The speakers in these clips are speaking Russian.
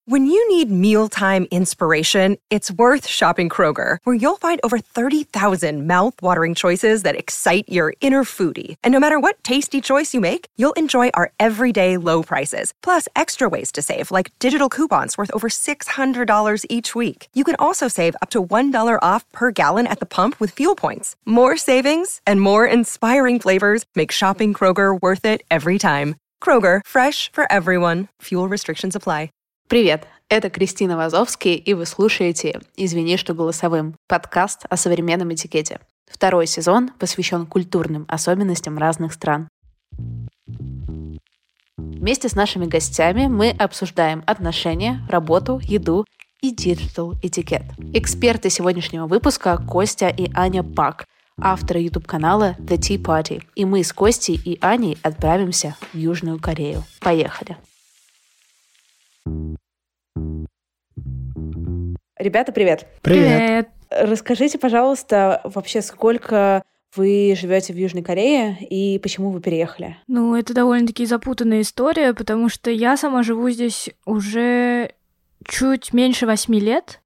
When you need mealtime inspiration, it's worth shopping Kroger, where you'll find over 30,000 mouth-watering choices that excite your inner foodie. And no matter what tasty choice you make, you'll enjoy our everyday low prices, plus extra ways to save, like digital coupons worth over $600 each week. You can also save up to $1 off per gallon at the pump with fuel points. More savings and more inspiring flavors make shopping Kroger worth it every time. Kroger, fresh for everyone. Fuel restrictions apply. Привет, это Кристина Вазовский, и вы слушаете «Извини, что голосовым» — подкаст о современном этикете. Второй сезон посвящен культурным особенностям разных стран. Вместе с нашими гостями мы обсуждаем отношения, работу, еду и диджитал-этикет. Эксперты сегодняшнего выпуска — Костя и Аня Пак, авторы YouTube-канала The Tea Party. И мы с Костей и Аней отправимся в Южную Корею. Поехали! Ребята, привет! Привет! Расскажите, пожалуйста, вообще сколько вы живете в Южной Корее и почему вы переехали? Ну, это довольно-таки запутанная история, потому что я сама живу здесь уже чуть меньше 8 лет,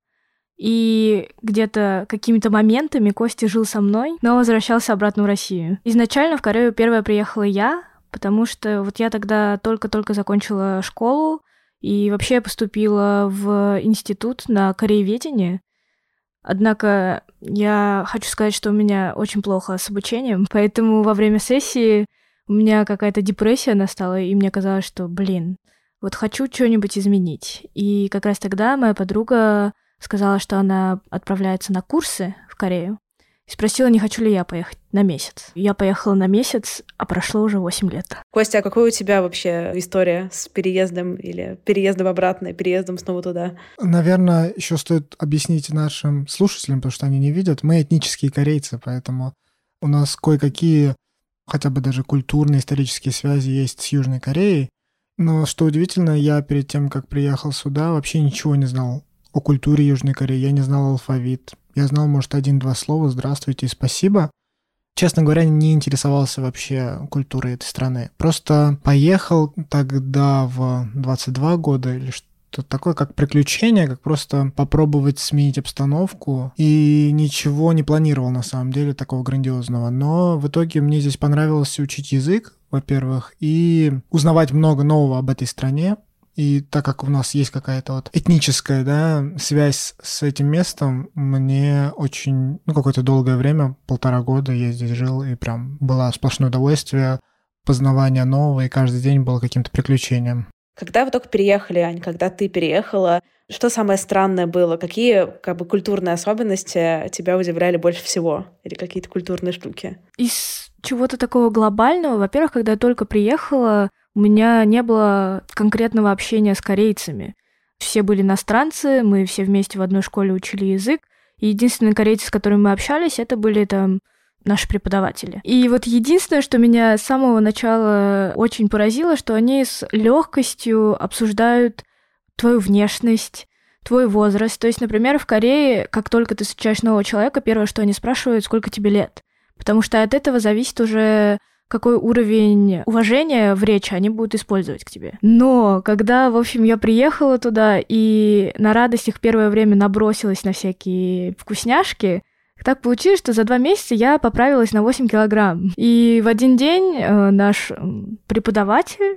и где-то какими-то моментами Костя жил со мной, но возвращался обратно в Россию. Изначально в Корею первая приехала я, потому что вот я тогда только-только закончила школу, и вообще я поступила в институт на корееведение. Однако я хочу сказать, что у меня очень плохо с обучением, поэтому во время сессии у меня какая-то депрессия настала, и мне казалось, что, вот хочу что-нибудь изменить. И как раз тогда моя подруга сказала, что она отправляется на курсы в Корею, и спросила, не хочу ли я поехать на месяц. Я поехала на месяц, а прошло уже 8 лет. Костя, а какая у тебя вообще история с переездом или переездом обратно и переездом снова туда? Наверное, еще стоит объяснить нашим слушателям, потому что они не видят. Мы этнические корейцы, поэтому у нас кое-какие, хотя бы даже культурные, исторические связи есть с Южной Кореей. Но, что удивительно, я перед тем, как приехал сюда, вообще ничего не знал о культуре Южной Кореи. Я не знал алфавит. Я знал, может, 1-2 слова «здравствуйте» и «спасибо». Честно говоря, не интересовался вообще культурой этой страны. Просто поехал тогда в 22 года или что-то такое, как приключение, как просто попробовать сменить обстановку. И ничего не планировал, на самом деле, такого грандиозного. Но в итоге мне здесь понравилось учить язык, во-первых, и узнавать много нового об этой стране. И так как у нас есть какая-то вот этническая, связь с этим местом, мне очень, какое-то долгое время, 1,5 года я здесь жил, и прям было сплошное удовольствие, познавание нового, и каждый день было каким-то приключением. Когда вы только переехали, Ань, когда ты переехала, что самое странное было? Какие культурные особенности тебя удивляли больше всего? Или какие-то культурные штуки? Из чего-то такого глобального, во-первых, когда я только приехала, у меня не было конкретного общения с корейцами. Все были иностранцы, мы все вместе в одной школе учили язык, и единственные корейцы, с которыми мы общались, это были наши преподаватели. И вот единственное, что меня с самого начала очень поразило, что они с легкостью обсуждают твою внешность, твой возраст. То есть, например, в Корее, как только ты встречаешь нового человека, первое, что они спрашивают, сколько тебе лет. Потому что от этого зависит уже, какой уровень уважения в речи они будут использовать к тебе. Но когда, в общем, я приехала туда и на радостях первое время набросилась на всякие вкусняшки, так получилось, что за 2 месяца я поправилась на 8 килограмм. И в один день наш преподаватель,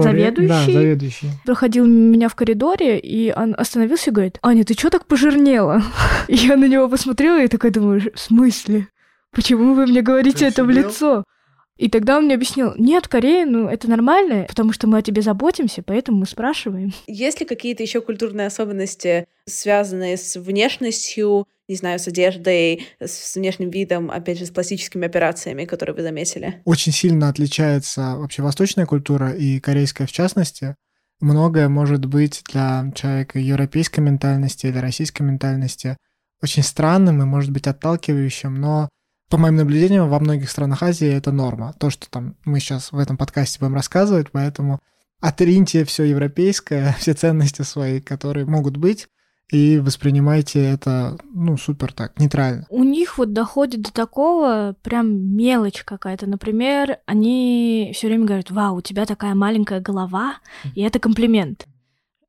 заведующий, проходил меня в коридоре, и он остановился и говорит: «Аня, ты чё так пожирнела?» И я на него посмотрела и такая думаю: в смысле? Почему вы мне говорите это в лицо? И тогда он мне объяснил: нет, в Корее, это нормально, потому что мы о тебе заботимся, поэтому мы спрашиваем. Есть ли какие-то еще культурные особенности, связанные с внешностью, не знаю, с одеждой, с внешним видом, опять же, с пластическими операциями, которые вы заметили? Очень сильно отличается вообще восточная культура и корейская в частности. Многое может быть для человека европейской ментальности или российской ментальности очень странным и, может быть, отталкивающим, но по моим наблюдениям, во многих странах Азии это норма. То, что мы сейчас в этом подкасте будем рассказывать, поэтому отриньте все европейское, все ценности свои, которые могут быть, и воспринимайте это, супер так, нейтрально. У них доходит до такого, прям мелочь какая-то. Например, они все время говорят: «Вау, у тебя такая маленькая голова», и это комплимент.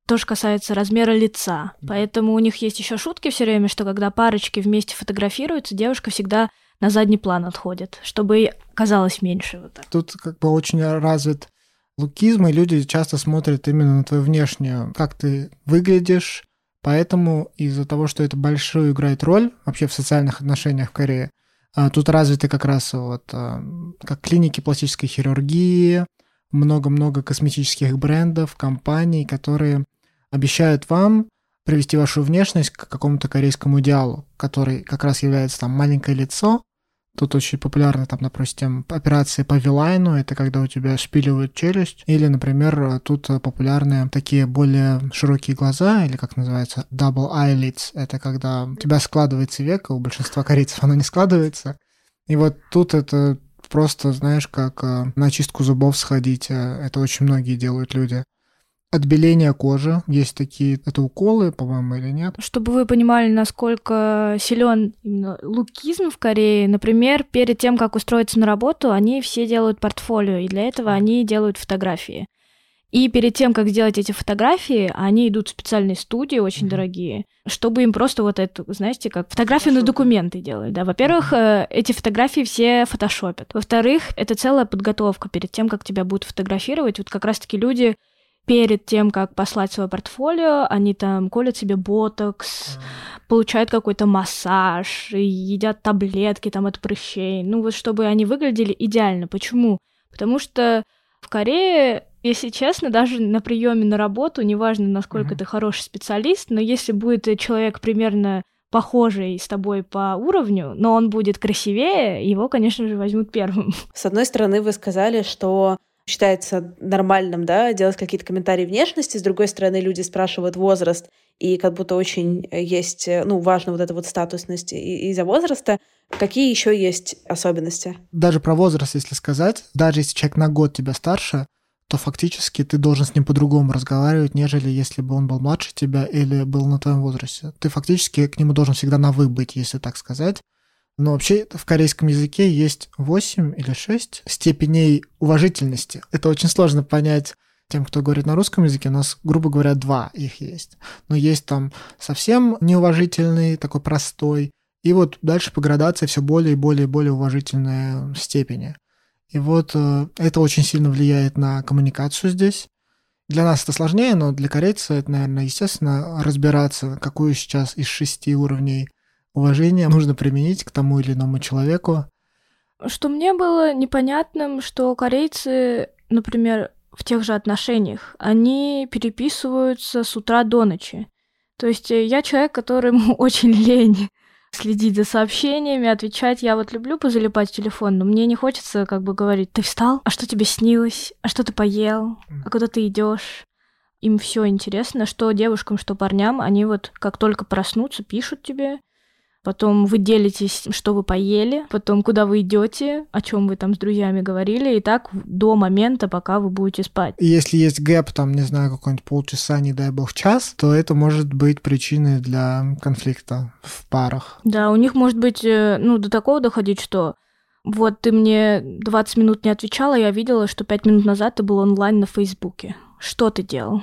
тоже касается размера лица. Поэтому у них есть еще шутки все время, что когда парочки вместе фотографируются, девушка всегда на задний план отходит, чтобы казалось меньше. Вот так. Тут как бы очень развит лукизм, и люди часто смотрят именно на твою внешнюю, как ты выглядишь. Поэтому из-за того, что это большую играет роль вообще в социальных отношениях в Корее, тут развиты как раз вот как клиники пластической хирургии, много-много косметических брендов, компаний, которые обещают вам привести вашу внешность к какому-то корейскому идеалу, который как раз является там маленькое лицо. Тут очень популярны, там, допустим, операции по V-line, это когда у тебя шпиливают челюсть, или, например, тут популярны такие более широкие глаза, или как называется, double eyelids, это когда у тебя складывается веко, у большинства корейцев оно не складывается, и вот тут это просто, знаешь, как на чистку зубов сходить, это очень многие делают люди. Отбеление кожи. Есть такие, это уколы, по-моему, или нет? Чтобы вы понимали, насколько силен именно лукизм в Корее, например, перед тем, как устроиться на работу, они все делают портфолио, и для этого они делают фотографии. И перед тем, как сделать эти фотографии, они идут в специальные студии, очень дорогие, чтобы им просто вот эту, знаете, как фотографию на документы делать. Да? Во-первых, эти фотографии все фотошопят. Во-вторых, это целая подготовка перед тем, как тебя будут фотографировать. Вот как раз-таки люди перед тем, как послать свое портфолио, они там колят себе ботокс, получают какой-то массаж, едят таблетки там от прыщей. Ну вот чтобы они выглядели идеально. Почему? Потому что в Корее, если честно, даже на приеме на работу, неважно, насколько ты хороший специалист, но если будет человек примерно похожий с тобой по уровню, но он будет красивее, его, конечно же, возьмут первым. С одной стороны, вы сказали, что считается нормальным, да, делать какие-то комментарии внешности, с другой стороны, люди спрашивают возраст, и как будто очень есть, важна вот эта вот статусность из-за возраста. Какие еще есть особенности? Даже про возраст, если сказать, даже если человек на год тебя старше, то фактически ты должен с ним по-другому разговаривать, нежели если бы он был младше тебя или был на твоем возрасте. Ты фактически к нему должен всегда на «вы» быть, если так сказать. Но вообще в корейском языке есть 8 или 6 степеней уважительности. Это очень сложно понять тем, кто говорит на русском языке. У нас, грубо говоря, 2 их есть. Но есть там совсем неуважительный, такой простой. И вот дальше по градации все более и более и более уважительные степени. И вот это очень сильно влияет на коммуникацию здесь. Для нас это сложнее, но для корейца это, наверное, естественно, разбираться, какую сейчас из 6 уровней уважение нужно применить к тому или иному человеку. Что мне было непонятным, что корейцы, например, в тех же отношениях, они переписываются с утра до ночи. То есть я человек, которому очень лень следить за сообщениями, отвечать. Я вот люблю позалипать в телефон, но мне не хочется как бы говорить: ты встал? А что тебе снилось? А что ты поел? А куда ты идешь? Им все интересно, что девушкам, что парням. Они вот как только проснутся, пишут тебе. Потом вы делитесь, что вы поели, потом куда вы идете, о чем вы там с друзьями говорили, и так до момента, пока вы будете спать. И если есть гэп, там, не знаю, какой-нибудь полчаса, не дай бог, час, то это может быть причиной для конфликта в парах. Да, у них может быть, до такого доходить, что вот ты мне 20 минут не отвечала, я видела, что 5 минут назад ты был онлайн на Фейсбуке. Что ты делал?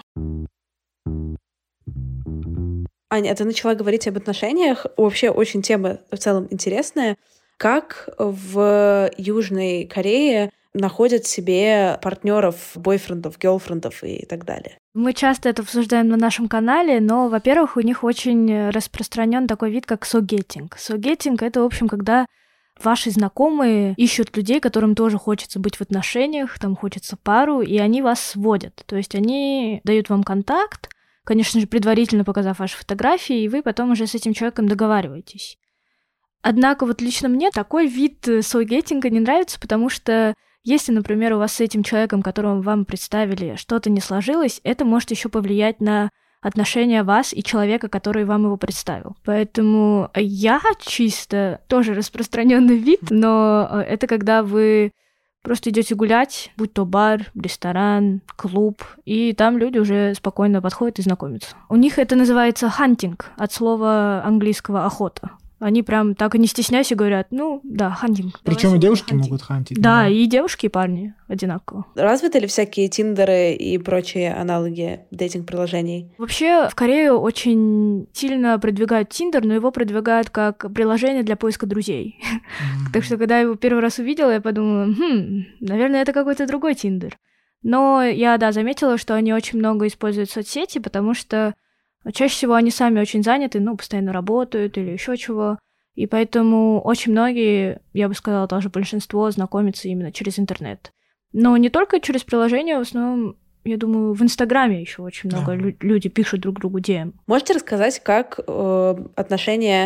Аня, ты начала говорить об отношениях. Вообще очень тема в целом интересная. Как в Южной Корее находят себе партнеров, бойфрендов, гёрлфрендов и так далее? Мы часто это обсуждаем на нашем канале, но, во-первых, у них очень распространен такой вид, как согетинг. Согетинг — это, в общем, когда ваши знакомые ищут людей, которым тоже хочется быть в отношениях, там хочется пару, и они вас сводят. То есть они дают вам контакт, конечно же, предварительно показав ваши фотографии, и вы потом уже с этим человеком договариваетесь. Однако вот лично мне такой вид согетинга не нравится, потому что если, например, у вас с этим человеком, которого вам представили, что-то не сложилось, это может еще повлиять на отношения вас и человека, который вам его представил. Поэтому я чисто тоже распространенный вид, но это когда вы просто идете гулять, будь то бар, ресторан, клуб, и там люди уже спокойно подходят и знакомятся. У них это называется хантинг, от слова английского охота. Они прям так и не стесняясь и говорят, ну, да, хантинг. Причем и девушки могут хантить. Да, и девушки, и парни одинаково. Развиты ли всякие Тиндеры и прочие аналоги дейтинг-приложений? Вообще, в Корее очень сильно продвигают Тиндер, но его продвигают как приложение для поиска друзей. Так что, когда я его первый раз увидела, я подумала, наверное, это какой-то другой Тиндер. Но я, да, заметила, что они очень много используют соцсети, потому что чаще всего они сами очень заняты, постоянно работают или еще чего. И поэтому очень многие, я бы сказала, даже большинство знакомятся именно через интернет. Но не только через приложение, в основном, я думаю, в Инстаграме еще очень много люди пишут друг другу DM. Можете рассказать, как отношения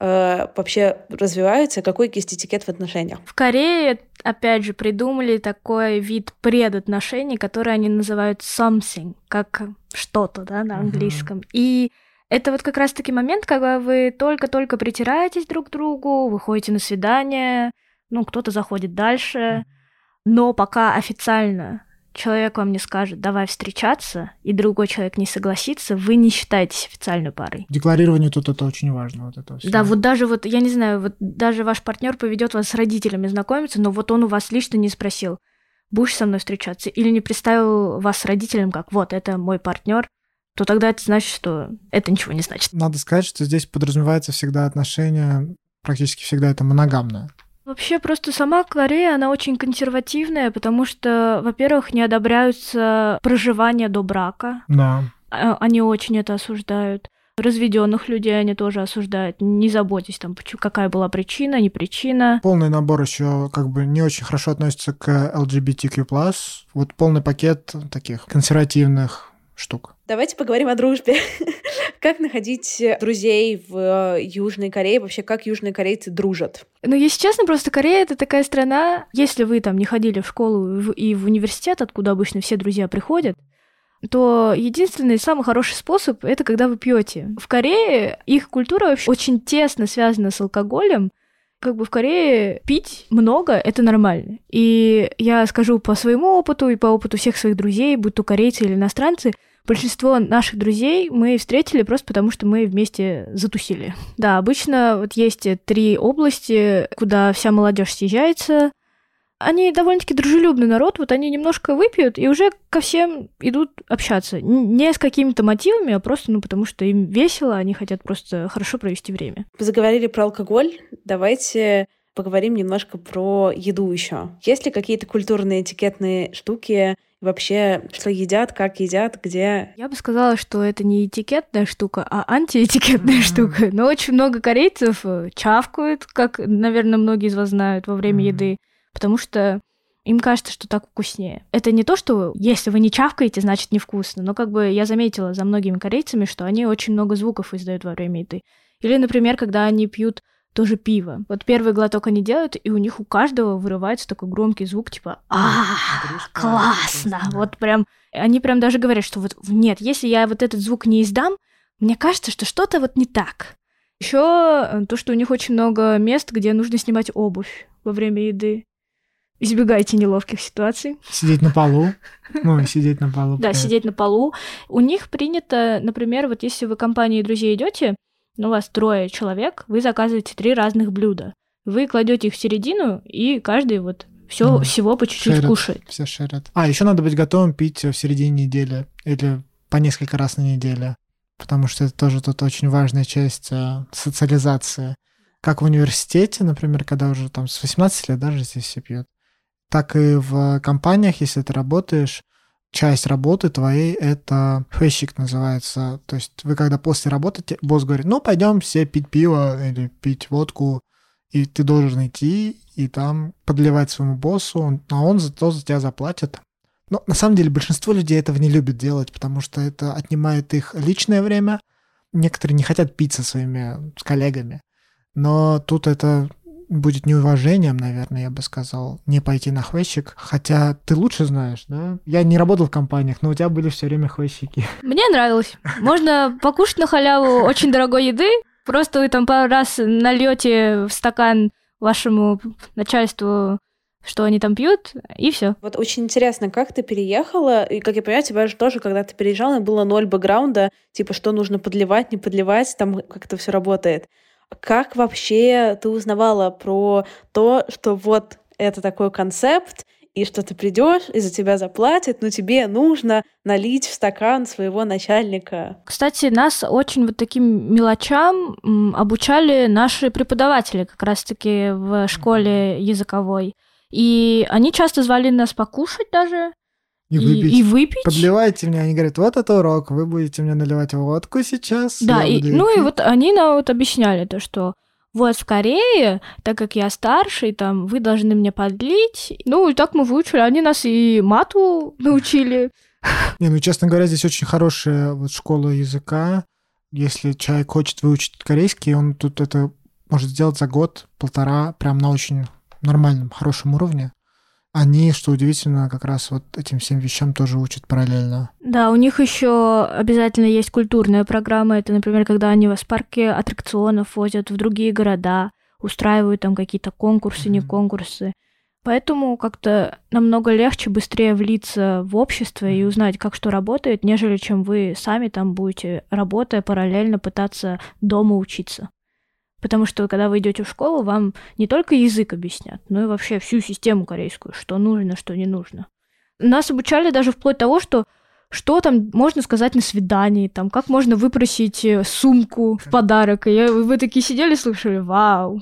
вообще развиваются, какой есть этикет в отношениях? В Корее, опять же, придумали такой вид предотношений, который они называют something, как что-то, да, на английском. И это вот как раз-таки момент, когда вы только-только притираетесь друг к другу, вы ходите на свидание, кто-то заходит дальше, но пока официально человек вам не скажет, давай встречаться, и другой человек не согласится, вы не считаетесь официальной парой. Декларирование тут это очень важно. Вот это все. Да, даже я не знаю, даже ваш партнер поведет вас с родителями знакомиться, но он у вас лично не спросил, будешь со мной встречаться, или не представил вас с родителям как, это мой партнер, то тогда это значит, что это ничего не значит. Надо сказать, что здесь подразумевается всегда отношения, практически всегда это моногамное. Вообще просто сама Корея, она очень консервативная, потому что, во-первых, не одобряются проживание до брака. Да. Они очень это осуждают. Разведенных людей они тоже осуждают. Не заботьтесь там, какая была причина, не причина. Полный набор еще не очень хорошо относится к LGBTQ+. Вот полный пакет таких консервативных штук. Давайте поговорим о дружбе. Как находить друзей в Южной Корее? Вообще, как южные корейцы дружат? Если честно, просто Корея — это такая страна, если вы там не ходили в школу и в университет, откуда обычно все друзья приходят, то единственный самый хороший способ — это когда вы пьете. В Корее их культура вообще очень тесно связана с алкоголем. В Корее пить много — это нормально. И я скажу по своему опыту и по опыту всех своих друзей, будь то корейцы или иностранцы, большинство наших друзей мы встретили просто потому, что мы вместе затусили. Да, обычно есть 3 области, куда вся молодежь съезжается. Они довольно-таки дружелюбный народ, они немножко выпьют и уже ко всем идут общаться. Не с какими-то мотивами, а просто, потому что им весело, они хотят просто хорошо провести время. Вы заговорили про алкоголь, давайте поговорим немножко про еду еще. Есть ли какие-то культурные этикетные штуки, вообще, что едят, как едят, где? Я бы сказала, что это не этикетная штука, а антиэтикетная штука. Но очень много корейцев чавкают, как, наверное, многие из вас знают, во время еды, потому что им кажется, что так вкуснее. Это не то, что если вы не чавкаете, значит невкусно, но я заметила за многими корейцами, что они очень много звуков издают во время еды. Или, например, когда они пьют тоже пиво. Первый глоток они делают, и у них у каждого вырывается такой громкий звук, типа классно! Прям, они прям даже говорят, что нет, если я этот звук не издам, мне кажется, что что-то не так. Еще то, что у них очень много мест, где нужно снимать обувь во время еды. Избегайте неловких ситуаций. Сидеть на полу. Сидеть на полу. Да, сидеть на полу. У них принято, например, если вы компанией друзей идете, у вас 3 человек, вы заказываете 3 разных блюда. Вы кладете их в середину, и каждый всего по чуть-чуть кушает. Все шерят. Еще надо быть готовым пить в середине недели или по несколько раз на неделю, потому что это тоже тут очень важная часть социализации. Как в университете, например, когда уже с 18 лет даже здесь все пьют, так и в компаниях, если ты работаешь, часть работы твоей — это хэщик называется. То есть вы когда после работы, босс говорит, пойдем все пить пиво или пить водку, и ты должен идти и там подливать своему боссу, а он за тебя заплатит. Но на самом деле большинство людей этого не любит делать, потому что это отнимает их личное время. Некоторые не хотят пить с коллегами. Но тут это будет неуважением, наверное, я бы сказал, не пойти на хвещик. Хотя ты лучше знаешь, да? Я не работал в компаниях, но у тебя были все время хвещики. Мне нравилось. Можно покушать на халяву очень дорогой еды. Просто вы там пару раз нальете в стакан вашему начальству, что они там пьют, и все. Очень интересно, как ты переехала, и, как я понимаю, у тебя же тоже, когда ты переезжала, было 0 бэкграунда, что нужно подливать, не подливать, там как это все работает. Как вообще ты узнавала про то, что вот это такой концепт, и что ты придешь, и за тебя заплатят, но тебе нужно налить в стакан своего начальника? Кстати, нас очень вот таким мелочам обучали наши преподаватели как раз-таки в школе языковой. И они часто звали нас покушать даже. И выпить. Подливайте мне. Они говорят, вот это урок, вы будете мне наливать водку сейчас. Да, и вот они нам вот объясняли то, что вот в Корее, так как я старший, там, вы должны мне подлить. Ну, и так мы выучили. Они нас и мату научили. Честно говоря, здесь очень хорошая вот школа языка. Если человек хочет выучить корейский, он тут это может сделать за год-полтора, прям на очень нормальном, хорошем уровне. Они, что удивительно, как раз вот этим всем вещам тоже учат параллельно. Да, у них еще обязательно есть культурная программа. Это, например, когда они вас в парке аттракционов возят в другие города, устраивают там какие-то конкурсы, не конкурсы. Поэтому как-то намного легче, быстрее влиться в общество и узнать, как что работает, нежели чем вы сами там будете, работая параллельно, пытаться дома учиться. Потому что, когда вы идете в школу, вам не только язык объяснят, но и вообще всю систему корейскую, что нужно, что не нужно. Нас обучали даже вплоть до того, что там можно сказать на свидании, там, как можно выпросить сумку в подарок. И вы такие сидели, слушали, вау.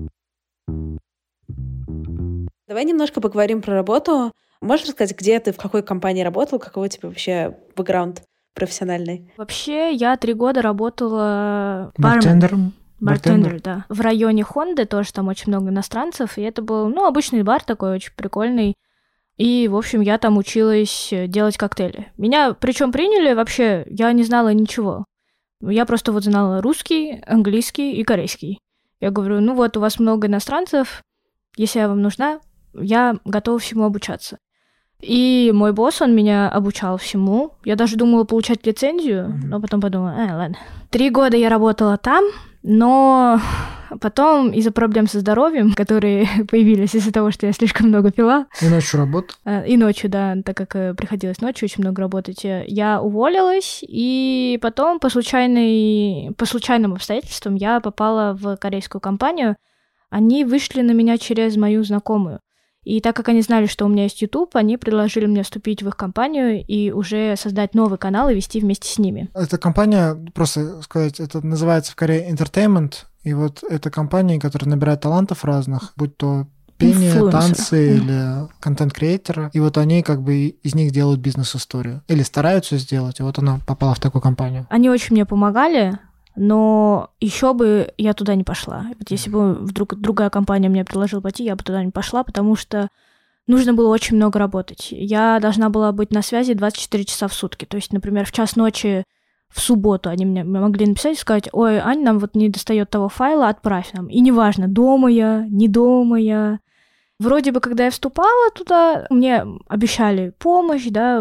Давай немножко поговорим про работу. Можешь рассказать, где ты, в какой компании работал, какой у тебя вообще бэкграунд профессиональный? Вообще, я 3 года работала бартендером. Бартендер, да. В районе Хонды тоже там очень много иностранцев, и это был, обычный бар такой, очень прикольный. И, в общем, я там училась делать коктейли. Меня, причем приняли вообще, я не знала ничего. Я просто вот знала русский, английский и корейский. Я говорю, у вас много иностранцев, если я вам нужна, я готова всему обучаться. И мой босс, он меня обучал всему. Я даже думала получать лицензию, но потом подумала, ладно. 3 года я работала там, но потом из-за проблем со здоровьем, которые появились из-за того, что я слишком много пила. И ночью работал? И ночью, да, так как приходилось ночью очень много работать. Я уволилась, и потом по случайным обстоятельствам я попала в корейскую компанию. Они вышли на меня через мою знакомую. И так как они знали, что у меня есть YouTube, они предложили мне вступить в их компанию и уже создать новый канал и вести вместе с ними. Эта компания, просто сказать, это называется в Корее Entertainment, и вот это компания, которая набирает талантов разных, будь то пение, танцы или контент-креаторы, и вот они как бы из них делают бизнес-историю. Или стараются сделать, и вот она попала в такую компанию. Они очень мне помогали, но еще бы я туда не пошла. Вот если бы вдруг другая компания мне предложила пойти, я бы туда не пошла, потому что нужно было очень много работать. Я должна была быть на связи 24 часа в сутки. То есть, например, в 1:00 ночи в субботу они мне могли написать и сказать, ой, Ань, нам вот не достает того файла, отправь нам. И неважно, дома я, не дома я. Вроде бы, когда я вступала туда, мне обещали помощь, да,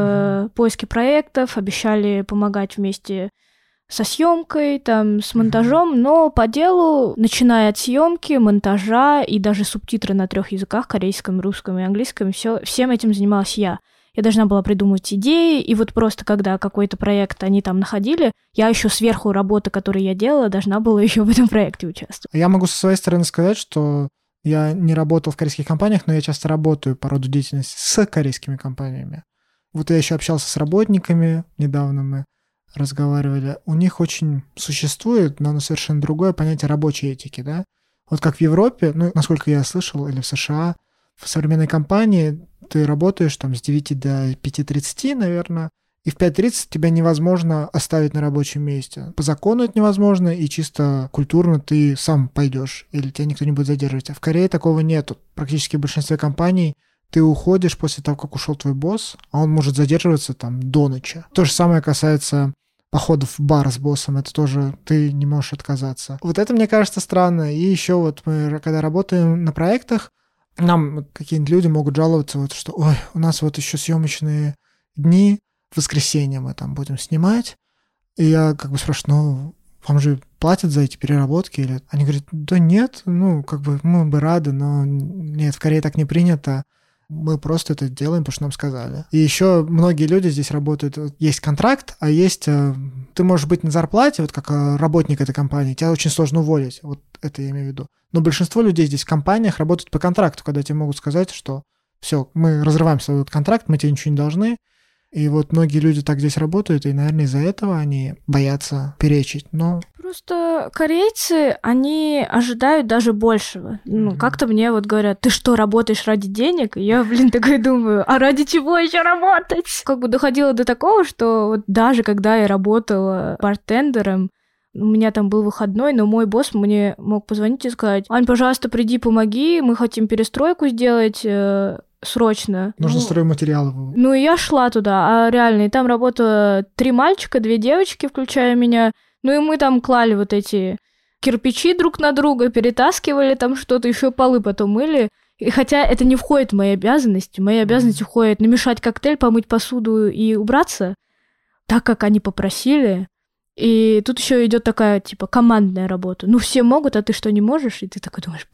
в поиске проектов, обещали помогать вместе со съемкой, там, с монтажом, но по делу, начиная от съемки, монтажа и даже субтитры на 3 языках, корейском, русском и английском, всем этим занималась я. Я должна была придумать идеи, и вот просто когда какой-то проект они там находили, я еще сверху работы, которую я делала, должна была еще в этом проекте участвовать. Я могу со своей стороны сказать, что я не работал в корейских компаниях, но я часто работаю по роду деятельности с корейскими компаниями. Вот я еще общался с работниками, недавно мы разговаривали, у них очень существует, но оно совершенно другое понятие рабочей этики, да? Вот как в Европе, насколько я слышал, или в США, в современной компании ты работаешь там с 9 до 5:30, наверное, и в 5:30 тебя невозможно оставить на рабочем месте. По закону это невозможно, и чисто культурно ты сам пойдешь, или тебя никто не будет задерживать. А в Корее такого нету. Практически в большинстве компаний ты уходишь после того, как ушел твой босс, а он может задерживаться там до ночи. То же самое касается походов в бар с боссом, это тоже ты не можешь отказаться. Вот это, мне кажется, странно. И еще вот мы, когда работаем на проектах, нам какие-нибудь люди могут жаловаться, вот, что ой, у нас вот еще съемочные дни, в воскресенье мы там будем снимать. И я как бы спрашиваю, вам же платят за эти переработки? Или... Они говорят, да нет, мы бы рады, но нет, в Корее так не принято. Мы просто это делаем, потому что нам сказали. И еще многие люди здесь работают. Есть контракт, а есть... Ты можешь быть на зарплате, вот как работник этой компании, тебя очень сложно уволить. Вот это я имею в виду. Но большинство людей здесь в компаниях работают по контракту, когда тебе могут сказать, что все, мы разрываем свой контракт, мы тебе ничего не должны. И вот многие люди так здесь работают, и, наверное, из-за этого они боятся перечить. Но... Просто корейцы, они ожидают даже большего. Ну, как-то мне вот говорят, ты что, работаешь ради денег? И я, такой думаю, а ради чего еще работать? Как бы доходило до такого, что вот даже когда я работала бартендером, у меня там был выходной, но мой босс мне мог позвонить и сказать: Ань, пожалуйста, приди, помоги, мы хотим перестройку сделать срочно. Нужно стройматериалы. Ну, и я шла туда, а реально, и там работало 3 мальчика, 2 девочки, включая меня. Ну, и мы там клали вот эти кирпичи друг на друга, перетаскивали там что-то, еще полы потом мыли. И хотя это не входит в мои обязанности. В мои обязанности входит намешать коктейль, помыть посуду и убраться, так как они попросили. И тут еще идет такая, типа, командная работа. Ну, все могут, а ты что, не можешь? И ты такой думаешь,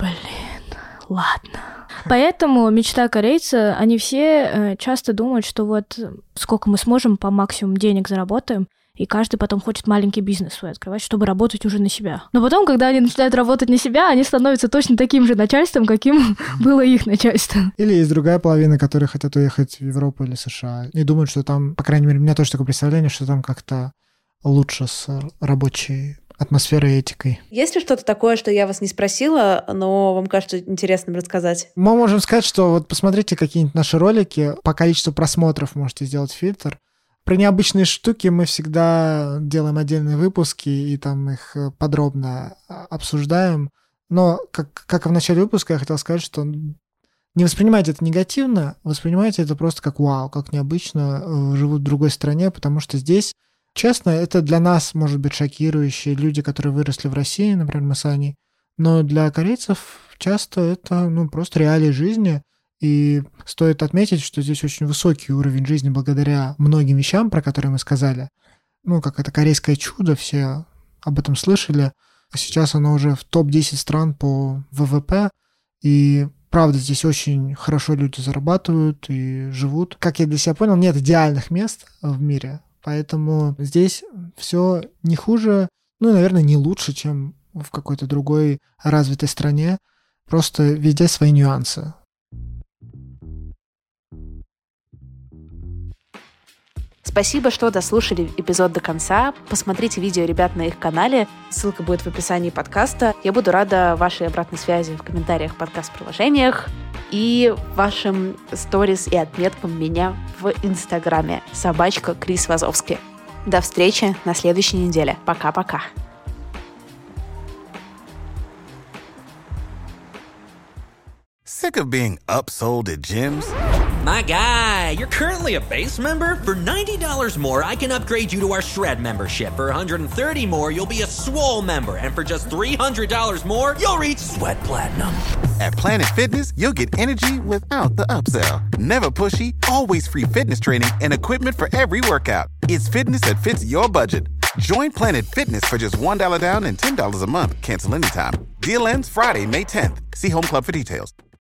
ладно. Поэтому мечта корейца, они все часто думают, что вот сколько мы сможем, по максимуму денег заработаем, и каждый потом хочет маленький бизнес свой открывать, чтобы работать уже на себя. Но потом, когда они начинают работать на себя, они становятся точно таким же начальством, каким было их начальство. Или есть другая половина, которые хотят уехать в Европу или США и думают, что там, по крайней мере, у меня тоже такое представление, что там как-то лучше с рабочей атмосферой и этикой. Есть ли что-то такое, что я вас не спросила, но вам кажется интересным рассказать? Мы можем сказать, что вот посмотрите какие-нибудь наши ролики, по количеству просмотров можете сделать фильтр. Про необычные штуки мы всегда делаем отдельные выпуски и там их подробно обсуждаем. Но, как и в начале выпуска, я хотел сказать, что не воспринимайте это негативно, воспринимайте это просто как вау, как необычно живут в другой стране, потому что здесь, честно, это для нас может быть шокирующе. Люди, которые выросли в России, например, мы с Аней, но для корейцев часто это просто реалии жизни. И стоит отметить, что здесь очень высокий уровень жизни благодаря многим вещам, про которые мы сказали. Как это корейское чудо, все об этом слышали. А сейчас оно уже в топ-10 стран по ВВП. И правда, здесь очень хорошо люди зарабатывают и живут. Как я для себя понял, нет идеальных мест в мире. Поэтому здесь все не хуже, наверное, не лучше, чем в какой-то другой развитой стране. Просто везде свои нюансы. Спасибо, что дослушали эпизод до конца. Посмотрите видео ребят на их канале. Ссылка будет в описании подкаста. Я буду рада вашей обратной связи в комментариях в подкаст-приложениях и вашим сторис и отметкам меня в Инстаграме. @Крис Вазовский. До встречи на следующей неделе. Пока-пока. Sick of being upsold at gyms? My guy, you're currently a base member. For $90 more, I can upgrade you to our Shred membership. For $130 more, you'll be a Swole member. And for just $300 more, you'll reach Sweat Platinum. At Planet Fitness, you'll get energy without the upsell. Never pushy, always free fitness training and equipment for every workout. It's fitness that fits your budget. Join Planet Fitness for just $1 down and $10 a month. Cancel anytime. Deal ends Friday, May 10th. See Home Club for details.